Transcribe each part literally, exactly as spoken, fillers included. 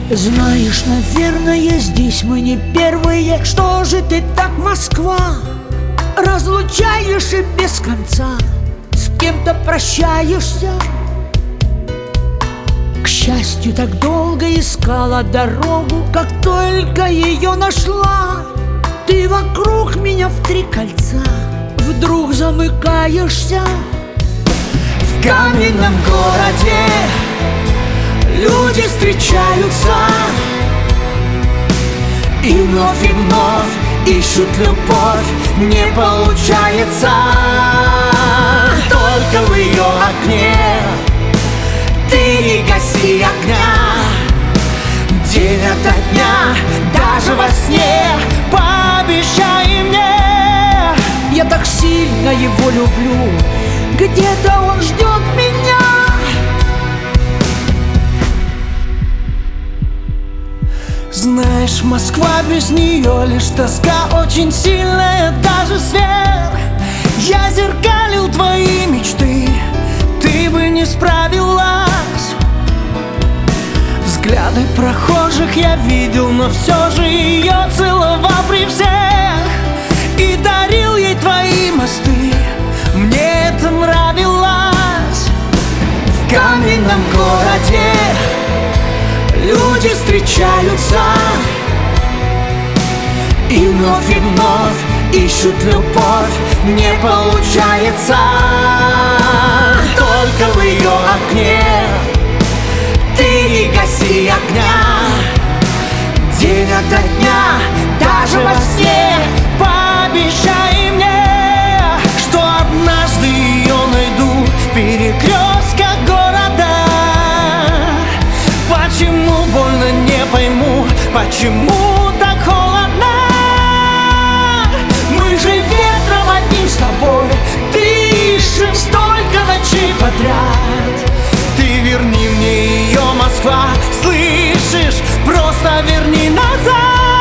Знаешь, наверное, здесь мы не первые. Что же ты так, Москва, разлучаешь и без конца с кем-то прощаешься? К счастью, так долго искала дорогу, как только ее нашла, ты вокруг меня в три кольца вдруг замыкаешься. В каменном городе люди встречаются и вновь и вновь ищут любовь, не получается. Только в ее окне ты не гаси огня, день ото дня, даже во сне пообещай мне. Я так сильно его люблю, где-то он ждет меня. Знаешь, Москва без нее лишь тоска очень сильная, даже сверх. Я зеркалил твои мечты, ты бы не справилась. Взгляды прохожих я видел, но все же ее целовал при всех и дарил ей твои мосты, мне это нравилось. В каменном городе люди встречаются и вновь и вновь ищут любовь, не получается. Только в ее окне ты не гаси огня, день ото дня, даже во сне пообещай мне, что однажды ее найду в перекрестках города. Почему больно, не пойму, почему так холодно? Мы же ветром одним с тобой дышим столько ночей подряд. Ты верни мне ее, Москва, слышишь? Просто верни назад.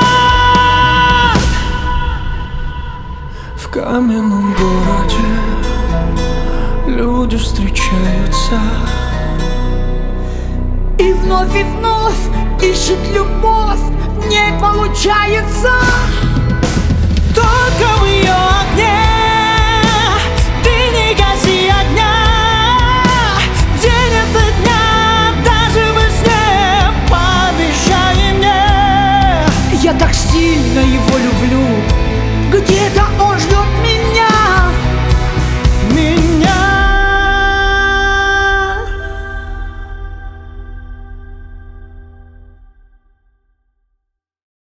В каменном городе люди встречаются и вновь и вновь ищет любовь, не получается.